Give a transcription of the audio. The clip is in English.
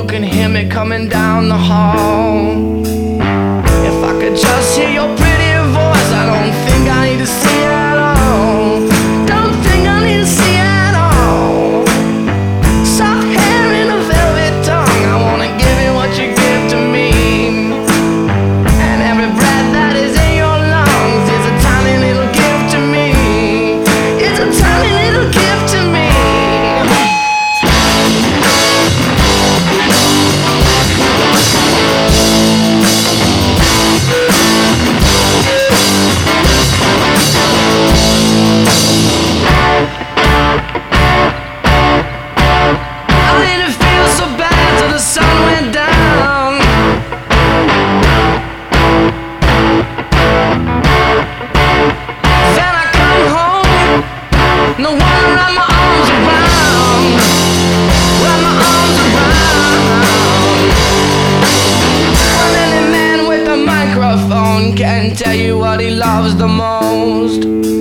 you can hear me coming down the hall. If I could just hear your pretty voice, I don't think I need to see it at all. Don't think I need to see it at all. Soft hair and a velvet tongue, I wanna give you what you give to me. And every breath that is in your lungs is a tiny little gift to me. It's a tiny little gift to me. No one to wrap my arms around, wrap my arms around. When any man with a microphone can tell you what he loves the most.